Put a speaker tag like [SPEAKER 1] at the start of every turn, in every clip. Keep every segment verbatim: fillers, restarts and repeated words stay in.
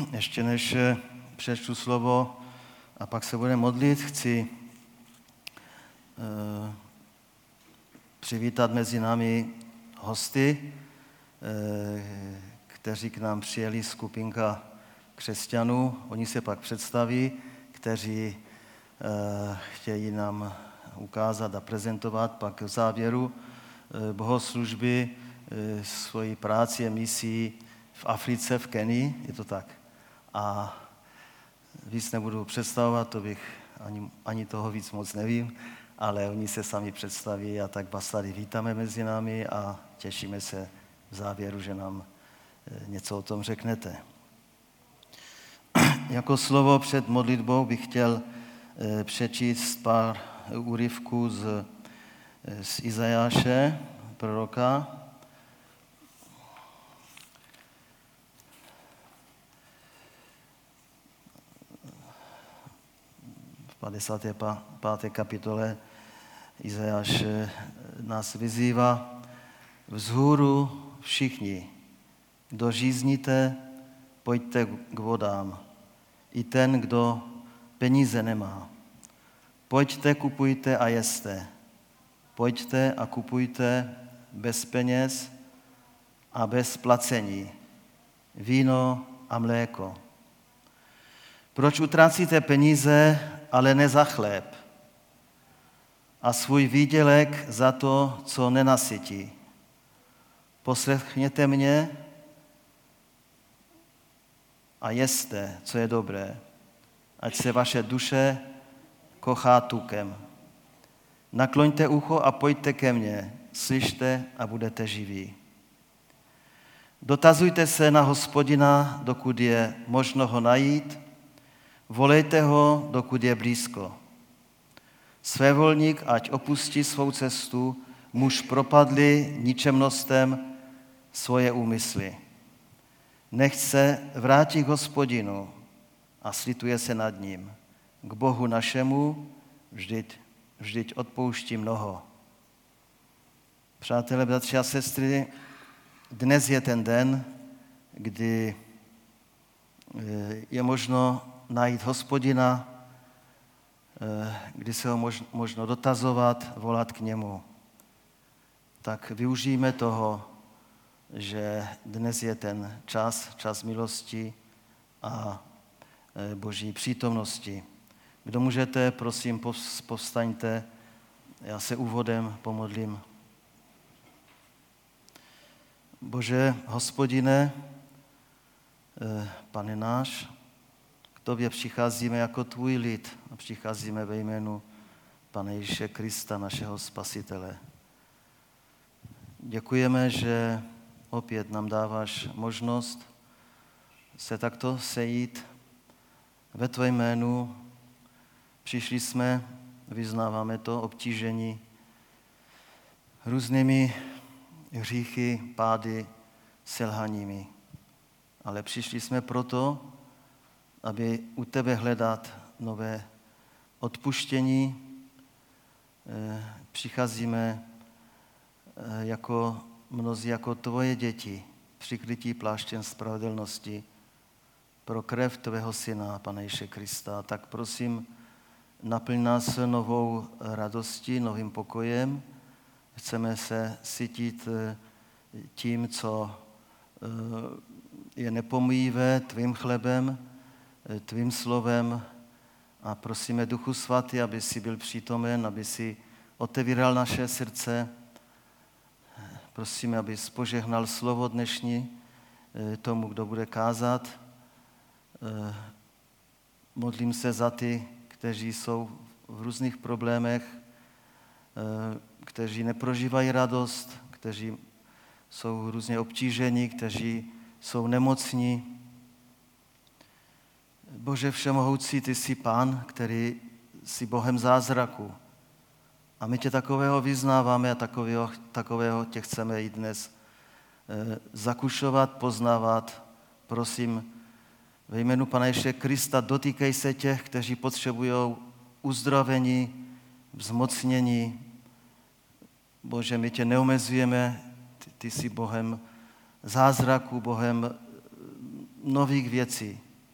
[SPEAKER 1] Ještě než přečtu slovo a pak se budeme modlit, chci uh, přivítat mezi námi hosty, uh, kteří k nám přijeli, skupinka křesťanů. Oni se pak představí, kteří uh, chtějí nám ukázat a prezentovat pak v závěru uh, bohoslužby uh, svoji práci a misí v Africe, v Kenii, je to tak. A víc nebudu představovat, to bych ani, ani toho víc moc nevím, ale oni se sami představí a tak vás tady vítáme mezi námi a těšíme se v závěru, že nám něco o tom řeknete. Jako slovo před modlitbou bych chtěl přečíst pár úryvků z, z Izajáše, proroka. V padesáté páté kapitole Izajáš nás vyzývá: vzhůru všichni, kdo žízníte, pojďte k vodám. I ten, kdo peníze nemá. Pojďte, kupujte a jeste. Pojďte a kupujte bez peněz a bez placení víno a mléko. Proč utrácíte peníze, ale ne za chléb, a svůj výdělek za to, co nenasytí? Poslechněte mě a jeste, co je dobré, ať se vaše duše kochá tukem. Nakloňte ucho a pojďte ke mně, slyšte a budete živí. Dotazujte se na Hospodina, dokud je možno ho najít, volejte ho, dokud je blízko. Svévolník ať opustí svou cestu, muž propadlý ničemnostem svoje úmysly. Nechť se vrátí k Hospodinu a slituje se nad ním. K Bohu našemu vždyť, vždyť odpouští mnoho. Přátelé, bratři a sestry, dnes je ten den, kdy je možno najít Hospodina, kdy se ho možno dotazovat, volat k němu. Tak využijme toho, že dnes je ten čas, čas milosti a Boží přítomnosti. Kdo můžete, prosím, povstaňte, já se úvodem pomodlím. Bože, Hospodine, Pane náš, k Tobě přicházíme jako tvůj lid a přicházíme ve jménu Pane Ježíše Krista, našeho Spasitele. Děkujeme, že opět nám dáváš možnost se takto sejít ve Tvé jménu. Přišli jsme, vyznáváme to, obtížení různými hříchy, pády, selhaními. Ale přišli jsme proto, aby u Tebe hledat nové odpuštění. Přicházíme jako mnozí, jako Tvoje děti, přikrytí pláštěm spravedlnosti pro krev Tvého Syna, Pana Ježíše Krista. Tak prosím, naplň nás novou radostí, novým pokojem. Chceme se sytit tím, co je nepomíjivé, Tvým chlebem, Tvým slovem, a prosíme, Duchu Svatý, aby si byl přítomen, aby si otevíral naše srdce. Prosíme, aby požehnal slovo dnešní tomu, kdo bude kázat. Modlím se za ty, kteří jsou v různých problémech, kteří neprožívají radost, kteří jsou různě obtížení, kteří jsou nemocní. Bože všemohoucí, Ty jsi Pán, který jsi Bohem zázraku. A my Tě takového vyznáváme a takového, takového Tě chceme i dnes eh, zakušovat, poznávat. Prosím, ve jménu Pana Ježíše Krista dotýkej se těch, kteří potřebují uzdravení, vzmocnění. Bože, my Tě neomezujeme, Ty, ty jsi Bohem zázraku, Bohem nových věcí.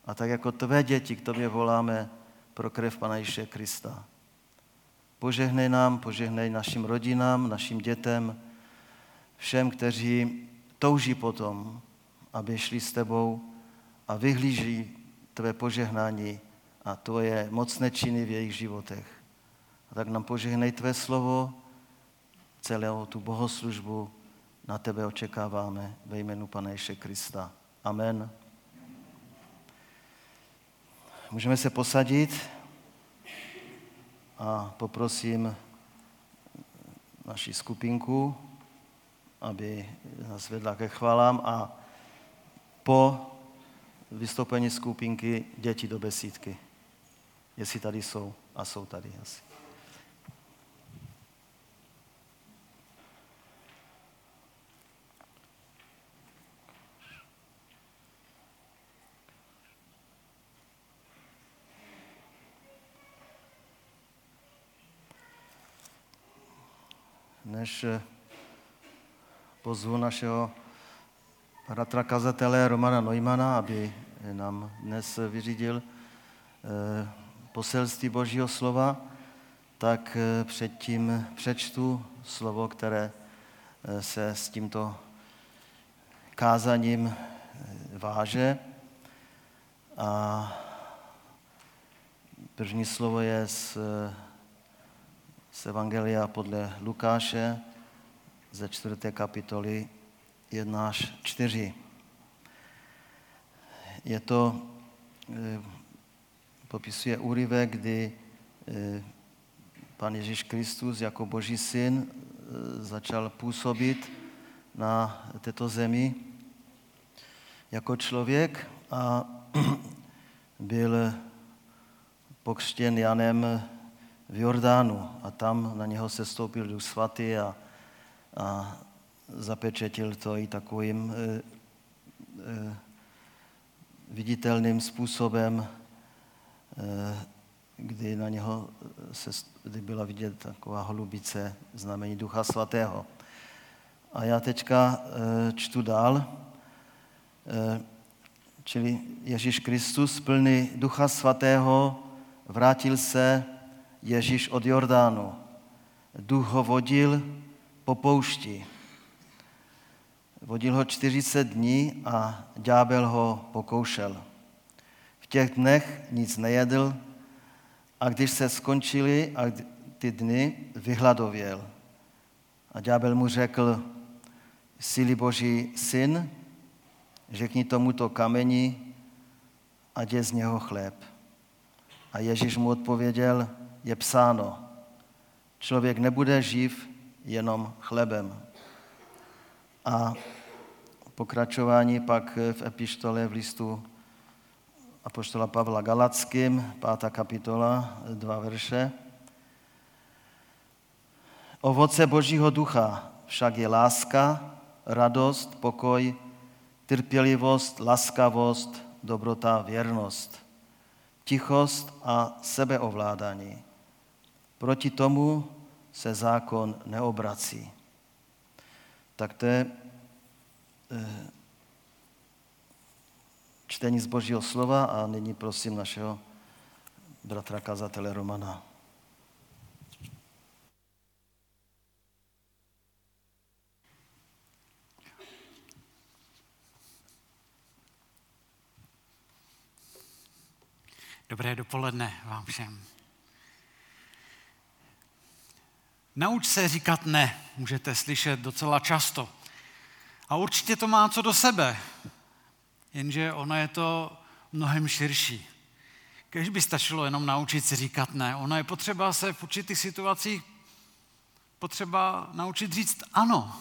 [SPEAKER 1] A tak jako tvé děti k tobě voláme pro krev Pana Ježíše Krista. Požehnej nám, požehnej našim rodinám, našim dětem, všem, kteří touží potom, aby šli s tebou a vyhlíží tvé požehnání a tvoje mocné činy v jejich životech. A tak nám požehnej tvé slovo, celou tu bohoslužbu na tebe očekáváme ve jménu Pana Ježíše Krista. Amen. Můžeme se posadit a poprosím naši skupinku, aby nás vedla ke chválám a po vystoupení skupinky děti do besídky. Jestli tady jsou a jsou tady asi. Než pozvu našeho bratra kazatele Romana Neumana, aby nám dnes vyřídil poselství Božího slova, tak předtím přečtu slovo, které se s tímto kázaním váže. A první slovo je z z Evangelia podle Lukáše ze čtvrté kapitoly jedna až čtyři. Je to, popisuje úryvek, kdy Pan Ježíš Kristus jako Boží syn začal působit na této zemi jako člověk a byl pokřtěn Janem v Jordánu a tam na něho se stoupil Duch Svatý a, a zapečetil to i takovým e, e, viditelným způsobem, e, kdy na něho se, kdy byla vidět taková holubice, znamení Ducha Svatého. A já teďka e, čtu dál, e, čili Ježíš Kristus plný Ducha Svatého vrátil se Ježíš od Jordánu. Duch ho vodil po poušti. Vodil ho čtyřicet dní a ďábel ho pokoušel. V těch dnech nic nejedl a když se skončily a ty dny, vyhladověl. A ďábel mu řekl, jsi-li Boží syn, řekni tomuto kameni, ať je z něho chléb. A Ježíš mu odpověděl, je psáno, člověk nebude živ jenom chlebem. A pokračování pak v epištole v listu apoštola Pavla Galackým, pátá kapitola, dva verše. Ovoce Božího ducha však je láska, radost, pokoj, trpělivost, laskavost, dobrota, věrnost, tichost a sebeovládání. Proti tomu se zákon neobrací. Tak to je čtení z Božího slova a nyní prosím našeho bratra kazatele Romana.
[SPEAKER 2] Dobré dopoledne vám všem. Nauč se říkat ne, můžete slyšet docela často. A určitě to má co do sebe, jenže ono je to mnohem širší. Kéž by stačilo jenom naučit se říkat ne. Ono je potřeba se v určitých situacích potřeba naučit říct ano.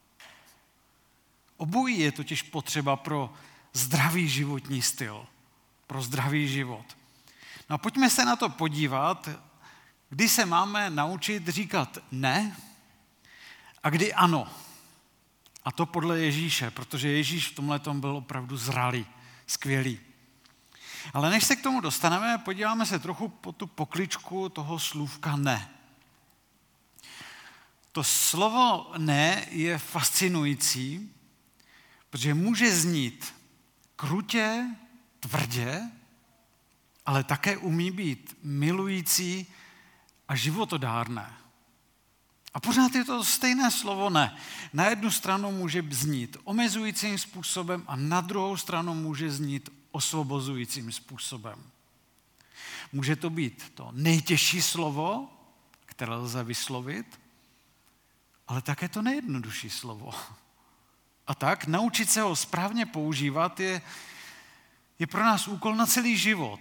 [SPEAKER 2] Obojí je totiž potřeba pro zdravý životní styl, pro zdravý život. No a pojďme se na to podívat, kdy se máme naučit říkat ne a kdy ano. A to podle Ježíše, protože Ježíš v tomhletom byl opravdu zralý, skvělý. Ale než se k tomu dostaneme, podíváme se trochu po tu pokličku toho slůvka ne. To slovo ne je fascinující, protože může znít krutě, tvrdě, ale také umí být milující a životodárné. A pořád je to stejné slovo ne. Na jednu stranu může znít omezujícím způsobem a na druhou stranu může znít osvobozujícím způsobem. Může to být to nejtěžší slovo, které lze vyslovit, ale také to nejjednodušší slovo. A tak naučit se ho správně používat je, je pro nás úkol na celý život.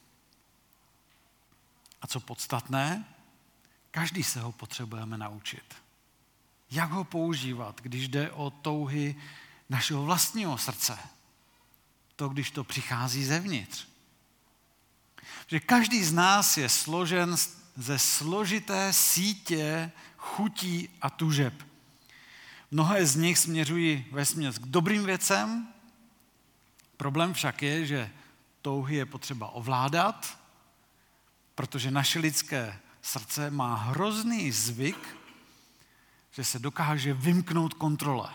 [SPEAKER 2] A co podstatné, každý se ho potřebujeme naučit. Jak ho používat, když jde o touhy našeho vlastního srdce? To, když to přichází zevnitř. Že každý z nás je složen ze složité sítě chutí a tužeb. Mnohé z nich směřují vesměs k dobrým věcem. Problém však je, že touhy je potřeba ovládat, protože naše lidské srdce má hrozný zvyk, že se dokáže vymknout kontrole.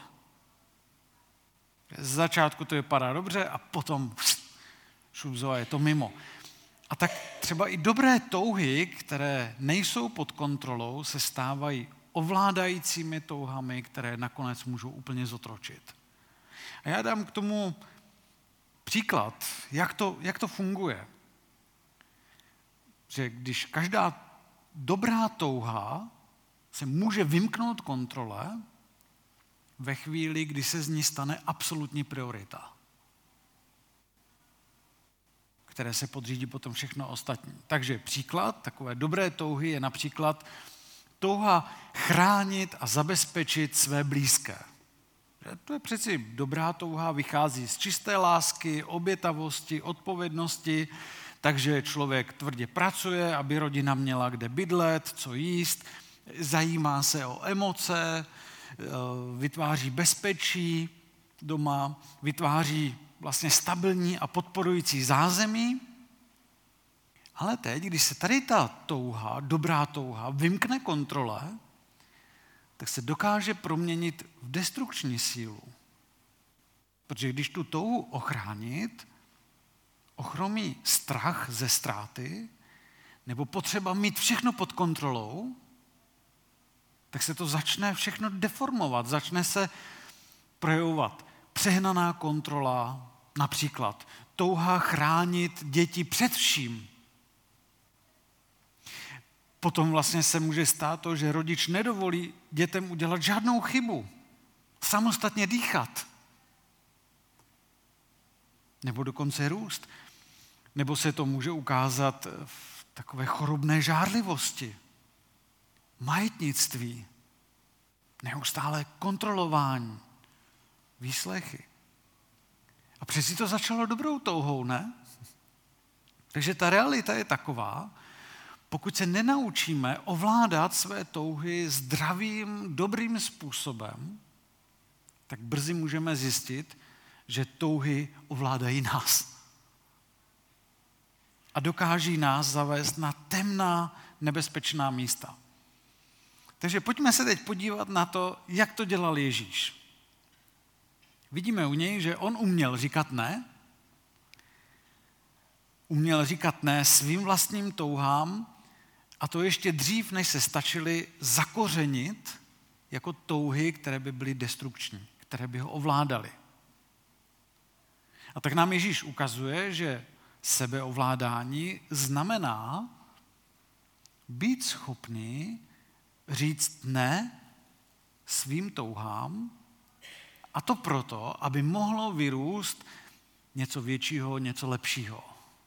[SPEAKER 2] Z začátku to vypadá dobře a potom šuzo, je to mimo. A tak třeba i dobré touhy, které nejsou pod kontrolou, se stávají ovládajícími touhami, které nakonec můžou úplně zotročit. A já dám k tomu příklad, jak to, jak to funguje. Že když každá dobrá touha se může vymknout kontrole ve chvíli, kdy se z ní stane absolutní priorita, které se podřídí potom všechno ostatní. Takže příklad takové dobré touhy je například touha chránit a zabezpečit své blízké. To je přeci dobrá touha, vychází z čisté lásky, obětavosti, odpovědnosti, takže člověk tvrdě pracuje, aby rodina měla kde bydlet, co jíst, zajímá se o emoce, vytváří bezpečí doma, vytváří vlastně stabilní a podporující zázemí. Ale teď, když se tady ta touha, dobrá touha, vymkne kontrole, tak se dokáže proměnit v destrukční sílu. Protože když tu touhu ochránit, ochromí strach ze ztráty, nebo potřeba mít všechno pod kontrolou, tak se to začne všechno deformovat, začne se projevovat přehnaná kontrola, například touha chránit děti před vším. Potom vlastně se může stát to, že rodič nedovolí dětem udělat žádnou chybu, samostatně dýchat, nebo dokonce růst. Nebo se to může ukázat v takové chorobné žárlivosti, majetnictví, neustále kontrolování, výslechy. A přeci to začalo dobrou touhou, ne? Takže ta realita je taková, pokud se nenaučíme ovládat své touhy zdravým, dobrým způsobem, tak brzy můžeme zjistit, že touhy ovládají nás. A dokáží nás zavést na temná, nebezpečná místa. Takže pojďme se teď podívat na to, jak to dělal Ježíš. Vidíme u něj, že on uměl říkat ne, uměl říkat ne svým vlastním touhám, a to ještě dřív, než se stačily zakořenit jako touhy, které by byly destrukční, které by ho ovládaly. A tak nám Ježíš ukazuje, že sebeovládání znamená být schopný říct ne svým touhám, a to proto, aby mohlo vyrůst něco většího, něco lepšího.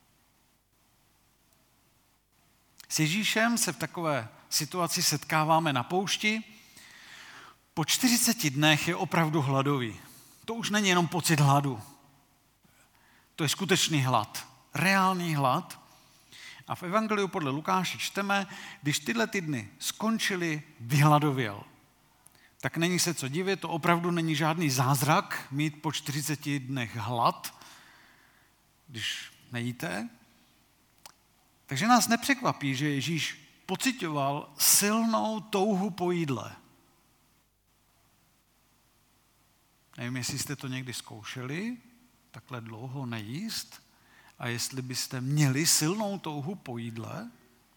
[SPEAKER 2] S Ježíšem se v takové situaci setkáváme na poušti. Po čtyřiceti dnech je opravdu hladový. To už není jenom pocit hladu. To je skutečný hlad, reálný hlad. A v Evangeliu podle Lukáše čteme, když tyhle ty dny skončily, vyhladověl. Tak není se co divit, to opravdu není žádný zázrak mít po čtyřiceti dnech hlad, když nejíte. Takže nás nepřekvapí, že Ježíš pociťoval silnou touhu po jídle. Nevím, jestli jste to někdy zkoušeli, takhle dlouho nejíst, a jestli byste měli silnou touhu po jídle.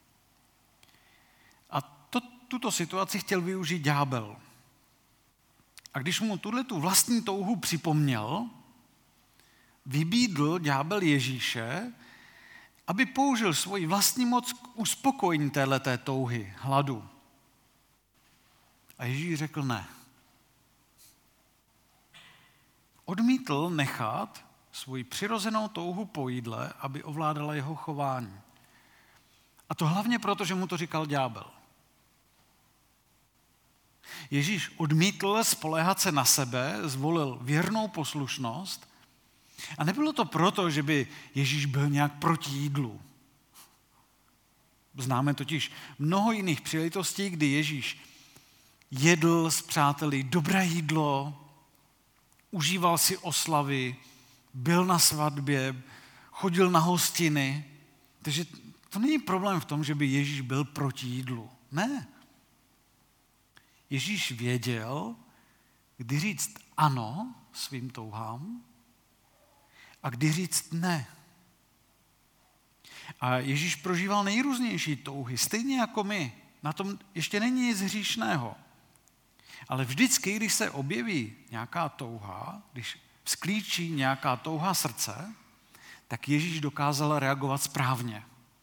[SPEAKER 2] A to, tuto situaci chtěl využít ďábel. A když mu tuhletu vlastní touhu připomněl, vybídl ďábel Ježíše, aby použil svoji vlastní moc k uspokojení téhleté touhy, hladu. A Ježíš řekl ne. Odmítl nechat svoji přirozenou touhu po jídle, aby ovládala jeho chování. A to hlavně proto, že mu to říkal ďábel. Ježíš odmítl spoléhat se na sebe, zvolil věrnou poslušnost a nebylo to proto, že by Ježíš byl nějak proti jídlu. Známe totiž mnoho jiných příležitostí, kdy Ježíš jedl s přáteli dobré jídlo, užíval si oslavy, byl na svatbě, chodil na hostiny. Takže to není problém v tom, že by Ježíš byl proti jídlu. Ne. Ježíš věděl, kdy říct ano svým touhám a kdy říct ne. A Ježíš prožíval nejrůznější touhy, stejně jako my. Na tom ještě není nic hříšného. Ale vždycky, když se objeví nějaká touha, když vzklíčí nějaká touha srdce, tak Ježíš dokázal reagovat správně.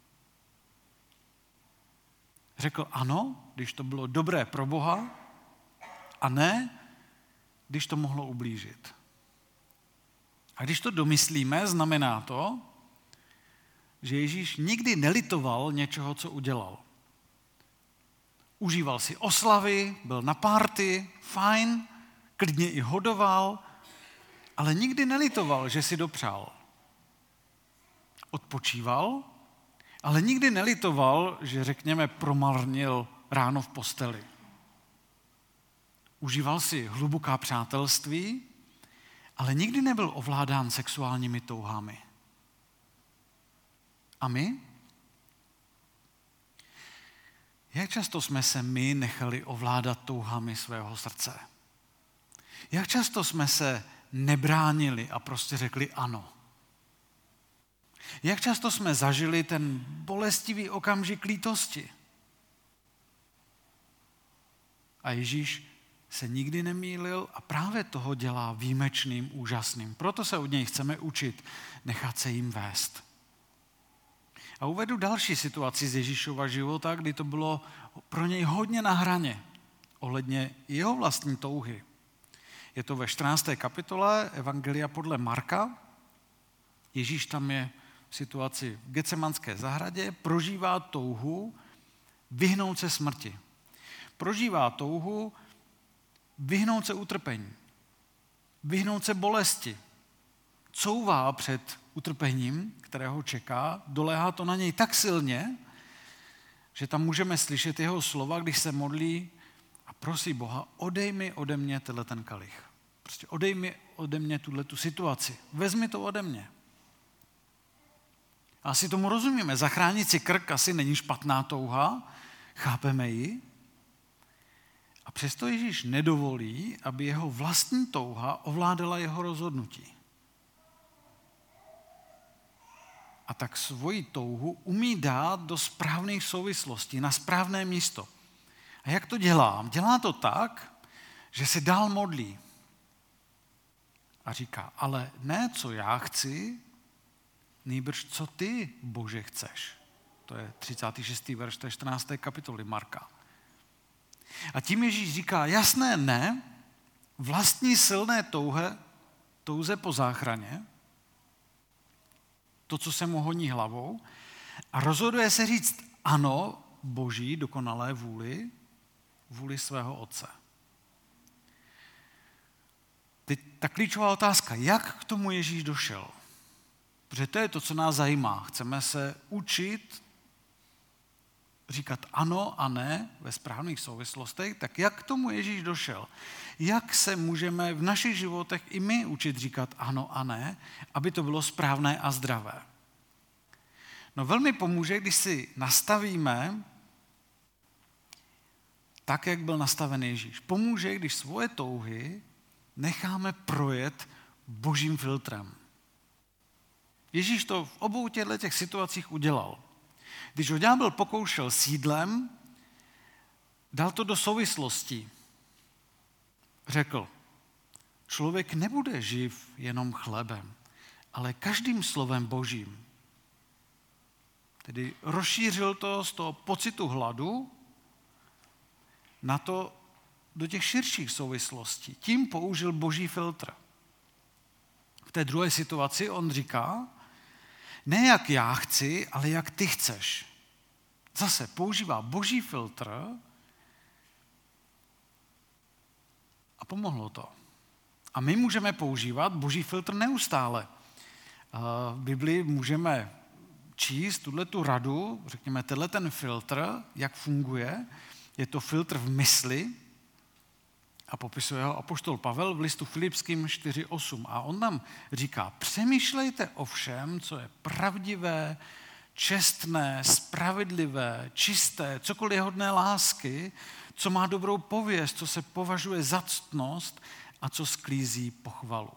[SPEAKER 2] Řekl ano, když to bylo dobré pro Boha, a ne, když to mohlo ublížit. A když to domyslíme, znamená to, že Ježíš nikdy nelitoval něčeho, co udělal. Užíval si oslavy, byl na párty, fajn, klidně i hodoval, ale nikdy nelitoval, že si dopřál. Odpočíval, ale nikdy nelitoval, že řekněme promarnil ráno v posteli. Užíval si hluboká přátelství, ale nikdy nebyl ovládán sexuálními touhami. A my? Jak často jsme se my nechali ovládat touhami svého srdce? Jak často jsme se nebránili a prostě řekli ano? Jak často jsme zažili ten bolestivý okamžik lítosti? A Ježíš se nikdy nemýlil a právě toho dělá výjimečným, úžasným. Proto se od něj chceme učit, nechat se jim vést. A uvedu další situaci z Ježíšova života, kdy to bylo pro něj hodně na hraně, ohledně jeho vlastní touhy. Je to ve čtrnácté kapitole Evangelia podle Marka. Ježíš tam je v situaci v Getsemanské zahradě, prožívá touhu vyhnout se smrti. Prožívá touhu vyhnout se utrpení, vyhnout se bolesti. Couvá před utrpením, kterého čeká, doléhá to na něj tak silně, že tam můžeme slyšet jeho slova, když se modlí a prosí Boha, odej mi ode mě tenhle ten kalich. Prostě odej mi ode mě tuhletu situaci. Vezmi to ode mě. A asi tomu rozumíme. Zachránit si krk asi není špatná touha, chápeme ji. A přesto Ježíš nedovolí, aby jeho vlastní touha ovládala jeho rozhodnutí. A tak svoji touhu umí dát do správných souvislostí, na správné místo. A jak to dělá? Dělá to tak, že se dál modlí. A říká, ale ne, co já chci, nýbrž, co ty, Bože, chceš. To je třicátý šestý verš té čtrnácté kapitoly Marka. A tím Ježíš říká, jasné ne, vlastní silné touhe, touze po záchraně, to, co se mu honí hlavou, a rozhoduje se říct ano Boží dokonalé vůli, vůli svého Otce. Teď ta klíčová otázka, jak k tomu Ježíš došel? Protože to je to, co nás zajímá. Chceme se učit říkat ano a ne ve správných souvislostech, tak jak k tomu Ježíš došel? Jak se můžeme v našich životech i my učit říkat ano a ne, aby to bylo správné a zdravé? No velmi pomůže, když si nastavíme tak, jak byl nastaven Ježíš. Pomůže, když svoje touhy necháme projet Božím filtrem. Ježíš to v obou těchto těch situacích udělal. Když ho ďábel pokoušel s jídlem, dal to do souvislosti. Řekl, člověk nebude živ jenom chlebem, ale každým slovem Božím. Tedy rozšířil to z toho pocitu hladu na to do těch širších souvislostí. Tím použil Boží filtr. V té druhé situaci on říká, ne jak já chci, ale jak ty chceš. Zase používá Boží filtr a pomohlo to. A my můžeme používat Boží filtr neustále. V Biblii můžeme číst tuhletu radu, řekněme, tenhle ten filtr, jak funguje. Je to filtr v mysli a popisuje ho apoštol Pavel v listu Filipským čtyři osm. A on nám říká, přemýšlejte o všem, co je pravdivé, čestné, spravedlivé, čisté, cokoliv je hodné lásky, co má dobrou pověst, co se považuje za ctnost a co sklízí pochvalu.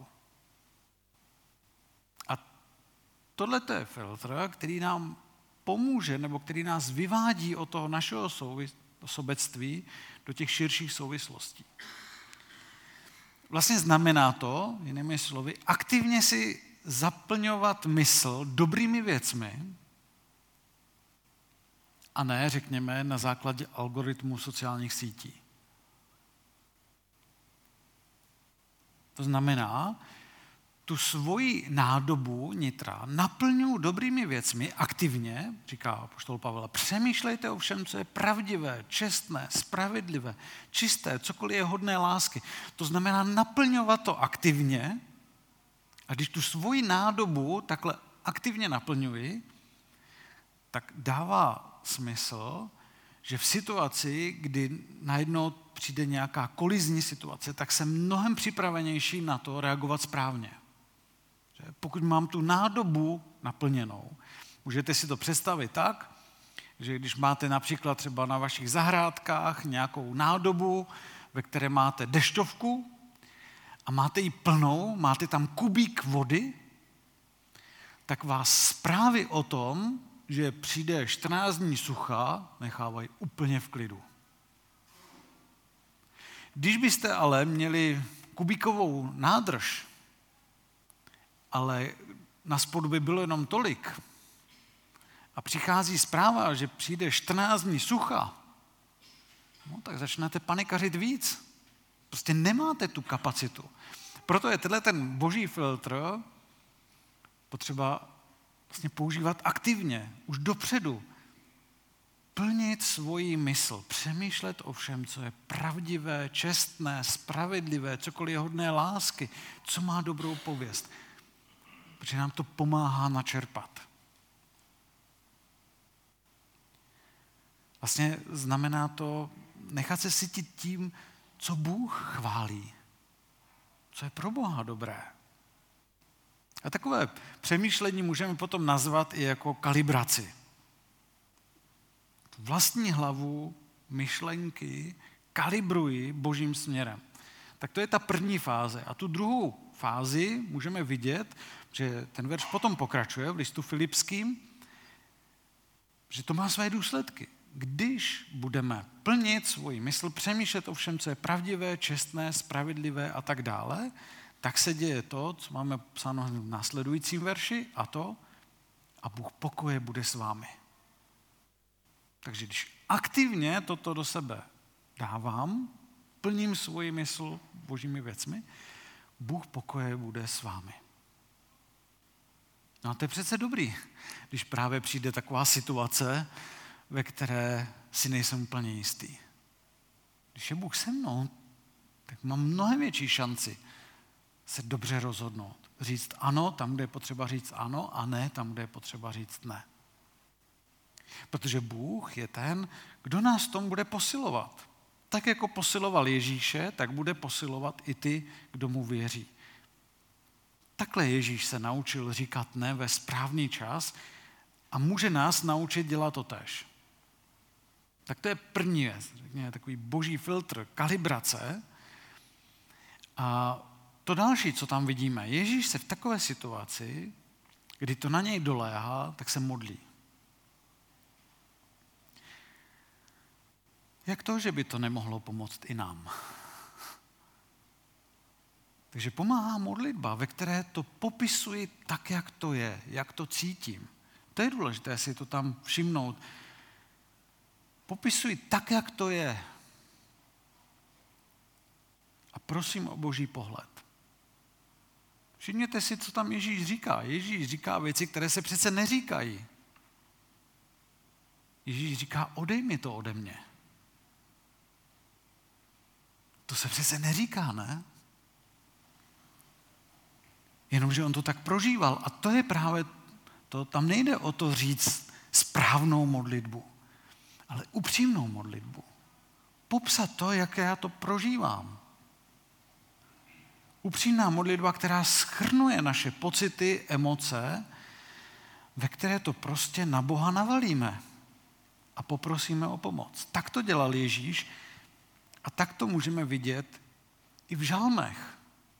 [SPEAKER 2] A tohle je filtr, který nám pomůže, nebo který nás vyvádí od toho našeho sobectví do těch širších souvislostí. Vlastně znamená to, jinými slovy, aktivně si zaplňovat mysl dobrými věcmi a ne, řekněme, na základě algoritmů sociálních sítí. To znamená, tu svoji nádobu nitra naplňuji dobrými věcmi aktivně, říká apoštol Pavel, přemýšlejte o všem, co je pravdivé, čestné, spravedlivé, čisté, cokoliv je hodné lásky. To znamená naplňovat to aktivně a když tu svoji nádobu takhle aktivně naplňuji, tak dává smysl, že v situaci, kdy najednou přijde nějaká kolizní situace, tak jsem mnohem připravenější na to reagovat správně. Pokud mám tu nádobu naplněnou, můžete si to představit tak, že když máte například třeba na vašich zahrádkách nějakou nádobu, ve které máte dešťovku a máte ji plnou, máte tam kubík vody, tak vás zprávy o tom, že přijde čtrnáct dní sucha, nechávají úplně v klidu. Když byste ale měli kubíkovou nádrž, ale na spodu by bylo jenom tolik a přichází zpráva, že přijde čtrnáct dní sucha, no, tak začnete panikařit víc. Prostě nemáte tu kapacitu. Proto je tenhle ten Boží filtr potřeba vlastně používat aktivně, už dopředu. Plnit svoji mysl, přemýšlet o všem, co je pravdivé, čestné, spravedlivé, cokoliv je hodné lásky, co má dobrou pověst. Protože nám to pomáhá načerpat. Vlastně znamená to nechat se sytit tím, co Bůh chválí, co je pro Boha dobré. A takové přemýšlení můžeme potom nazvat i jako kalibraci. Vlastní hlavu, myšlenky kalibruji Božím směrem. Tak to je ta první fáze. A tu druhou fázi můžeme vidět, že ten verš potom pokračuje v listu Filipským, že to má své důsledky. Když budeme plnit svoji mysl, přemýšlet o všem, co je pravdivé, čestné, spravedlivé a tak dále, tak se děje to, co máme psáno v následujícím verši, a to, a Bůh pokoje bude s vámi. Takže když aktivně toto do sebe dávám, plním svoji mysl božími věcmi, Bůh pokoje bude s vámi. No a to je přece dobrý, když právě přijde taková situace, ve které si nejsem úplně jistý. Když je Bůh se mnou, tak mám mnohem větší šanci se dobře rozhodnout. Říct ano tam, kde je potřeba říct ano, a ne tam, kde je potřeba říct ne. Protože Bůh je ten, kdo nás v tom bude posilovat. Tak jako posiloval Ježíše, tak bude posilovat i ty, kdo mu věří. Takhle Ježíš se naučil říkat ne ve správný čas a může nás naučit dělat to též. Tak to je první věc, řekněme, takový boží filtr, kalibrace. A to další, co tam vidíme, Ježíš se v takové situaci kdy to na něj doléhá, tak se modlí. Jak to, že by to nemohlo pomoct i nám? Takže pomáhá modlitba, ve které to popisuji tak, jak to je, jak to cítím. To je důležité si to tam všimnout. Popisuji tak, jak to je. A prosím o Boží pohled. Všimněte si, co tam Ježíš říká. Ježíš říká věci, které se přece neříkají. Ježíš říká, odej mi to ode mě. To se přece neříká, ne? Jenomže on to tak prožíval. A to je právě to, tam nejde o to říct správnou modlitbu, ale upřímnou modlitbu. Popsat to, jak já to prožívám. Upřímná modlitba, která shrnuje naše pocity, emoce, ve které to prostě na Boha navalíme a poprosíme o pomoc. Tak to dělal Ježíš a tak to můžeme vidět i v žalmech.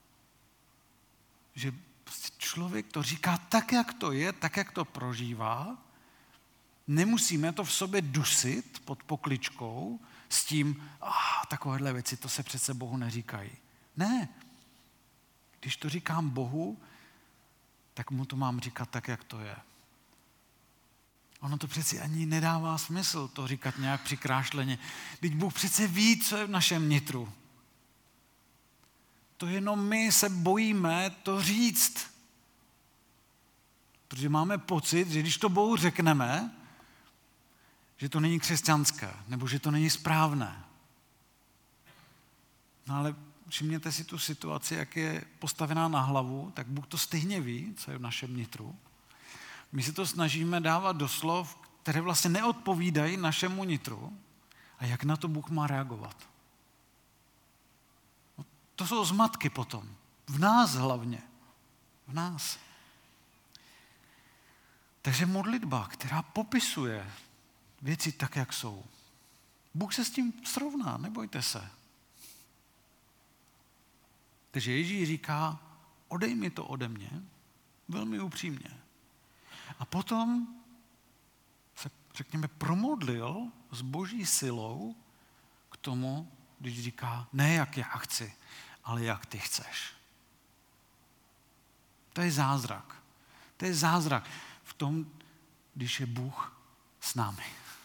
[SPEAKER 2] Že člověk to říká tak, jak to je, tak, jak to prožívá. Nemusíme to v sobě dusit pod pokličkou s tím, ah, takovéhle věci, to se přece Bohu neříkají. Ne. Když to říkám Bohu, tak mu to mám říkat tak, jak to je. Ono to přeci ani nedává smysl to říkat nějak přikrášleně. Vždyť Bůh přece ví, co je v našem nitru. To jenom my se bojíme to říct. Protože máme pocit, že když to Bohu řekneme, že to není křesťanské, nebo že to není správné. No ale všimněte si tu situaci, jak je postavená na hlavu, tak Bůh to stejně ví, co je v našem nitru. My se to snažíme dávat do slov, které vlastně neodpovídají našemu nitru. A jak na to Bůh má reagovat? No, to jsou zmatky potom. V nás hlavně. V nás. Takže modlitba, která popisuje věci tak, jak jsou. Bůh se s tím srovná, nebojte se. Takže Ježíš říká, odej mi to ode mě, velmi upřímně. A potom se, řekněme, promodlil s Boží silou k tomu, když říká, ne jak já chci, ale jak ty chceš. To je zázrak. To je zázrak v tom, když je Bůh s námi.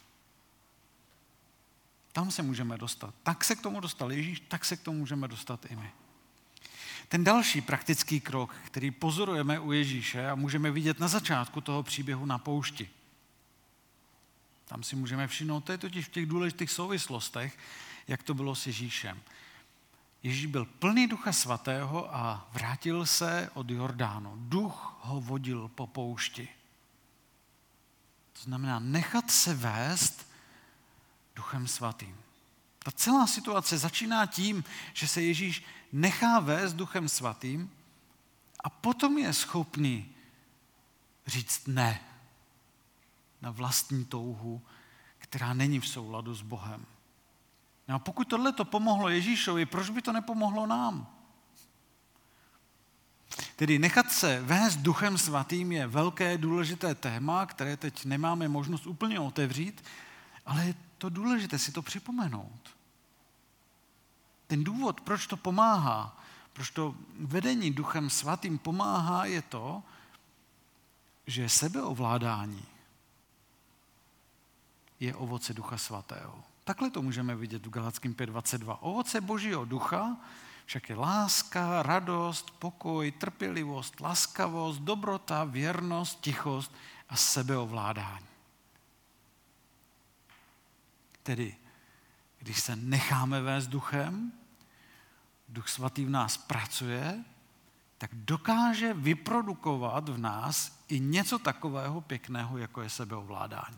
[SPEAKER 2] Tam se můžeme dostat. Tak se k tomu dostal Ježíš, tak se k tomu můžeme dostat i my. Ten další praktický krok, který pozorujeme u Ježíše a můžeme vidět na začátku toho příběhu na poušti. Tam si můžeme všimnout, to je totiž v těch důležitých souvislostech, jak to bylo s Ježíšem. Ježíš byl plný Ducha Svatého a vrátil se od Jordánu. Duch ho vodil po poušti. To znamená nechat se vést Duchem Svatým. Ta celá situace začíná tím, že se Ježíš nechá vést Duchem Svatým a potom je schopný říct ne na vlastní touhu, která není v souladu s Bohem. No a pokud tohle to pomohlo Ježíšovi, proč by to nepomohlo nám? Tedy nechat se vést Duchem Svatým je velké důležité téma, které teď nemáme možnost úplně otevřít, ale je to důležité si to připomenout. Ten důvod, proč to pomáhá, proč to vedení Duchem Svatým pomáhá, je to, že sebeovládání je ovoce Ducha Svatého. Takhle to můžeme vidět v Galackým pět dvacet dva. Ovoce Božího ducha však je láska, radost, pokoj, trpělivost, laskavost, dobrota, věrnost, tichost a sebeovládání. Tedy, když se necháme vést duchem, Duch Svatý v nás pracuje, tak dokáže vyprodukovat v nás i něco takového pěkného, jako je sebeovládání.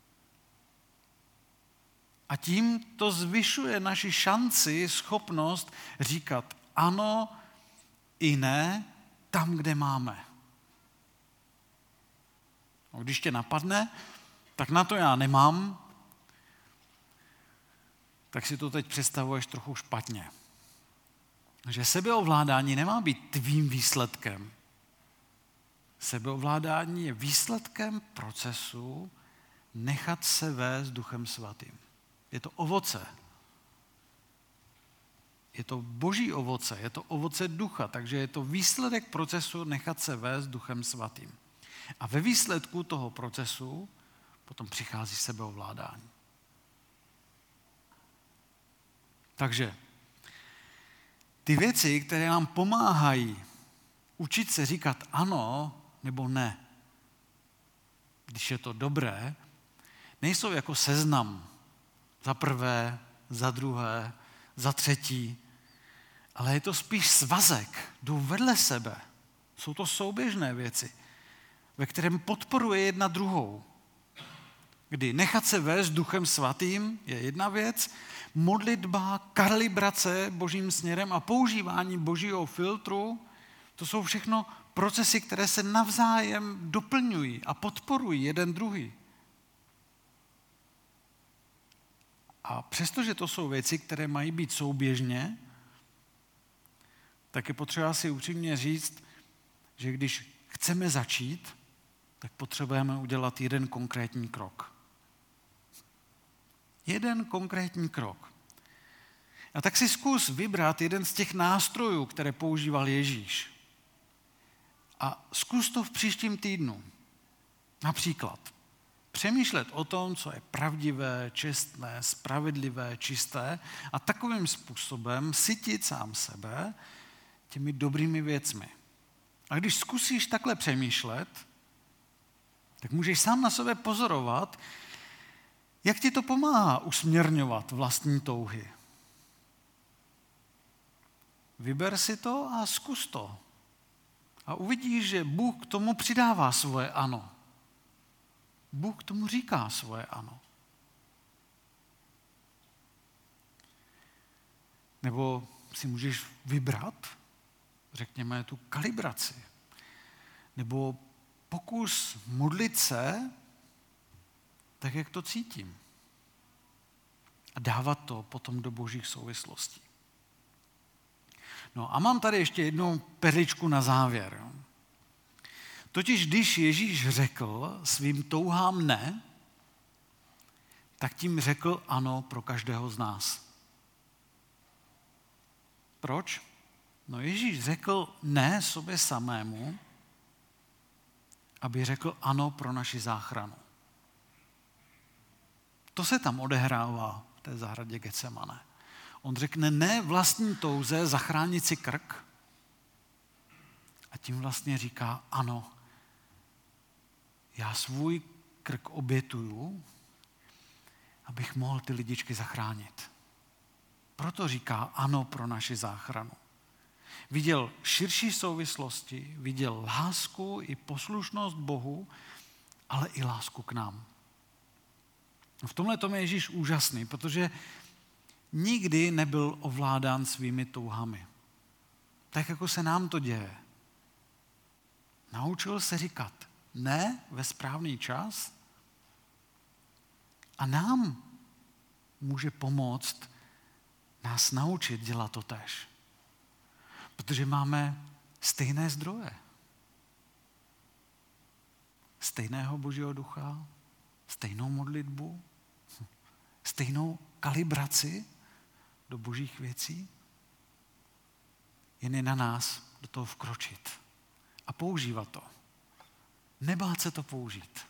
[SPEAKER 2] A tím to zvyšuje naši šanci, schopnost říkat ano i ne tam, kde máme. A když tě napadne, tak na to já nemám, tak si to teď představuješ trochu špatně. Že sebeovládání nemá být tvým výsledkem. Sebeovládání je výsledkem procesu nechat se vést Duchem Svatým. Je to ovoce. Je to boží ovoce, je to ovoce ducha, takže je to výsledek procesu nechat se vést Duchem Svatým. A ve výsledku toho procesu potom přichází sebeovládání. Takže ty věci, které nám pomáhají učit se říkat ano nebo ne, když je to dobré, nejsou jako seznam za prvé, za druhé, za třetí, ale je to spíš svazek, jdou vedle sebe. Jsou to souběžné věci, ve kterém podporuje jedna druhou. Kdy nechat se vést Duchem Svatým je jedna věc, modlitba, kalibrace božím směrem a používání božího filtru, to jsou všechno procesy, které se navzájem doplňují a podporují jeden druhý. A přestože to jsou věci, které mají být souběžně, tak je potřeba si upřímně říct, že když chceme začít, tak potřebujeme udělat jeden konkrétní krok. Jeden konkrétní krok. A tak si zkus vybrat jeden z těch nástrojů, které používal Ježíš. A zkus to v příštím týdnu. Například přemýšlet o tom, co je pravdivé, čestné, spravedlivé, čisté a takovým způsobem sytit sám sebe těmi dobrými věcmi. A když zkusíš takhle přemýšlet, tak můžeš sám na sebe pozorovat, jak ti to pomáhá usměrňovat vlastní touhy. Vyber si to a zkus to. A uvidíš, že Bůh k tomu přidává svoje ano. Bůh k tomu říká svoje ano. Nebo si můžeš vybrat, řekněme, tu kalibraci. Nebo pokus modlit se tak, jak to cítím. A dávat to potom do božích souvislostí. No a mám tady ještě jednu perličku na závěr. Totiž když Ježíš řekl svým touhám ne, tak tím řekl ano pro každého z nás. Proč? No Ježíš řekl ne sobě samému, aby řekl ano pro naši záchranu. To se tam odehrává v té zahradě Getsemane. On řekne ne vlastní touze zachránit si krk a tím vlastně říká ano, já svůj krk obětuju, abych mohl ty lidičky zachránit. Proto říká ano pro naši záchranu. Viděl širší souvislosti, viděl lásku i poslušnost Bohu, ale i lásku k nám. V tomhle tom je Ježíš úžasný, protože nikdy nebyl ovládán svými touhami. Tak, jako se nám to děje. Naučil se říkat ne ve správný čas a nám může pomoct nás naučit dělat to též. Protože máme stejné zdroje. Stejného Božího ducha, stejnou modlitbu, stejnou kalibraci do božích věcí. Jen je na nás do toho vkročit a používat to. Nebát se to použít.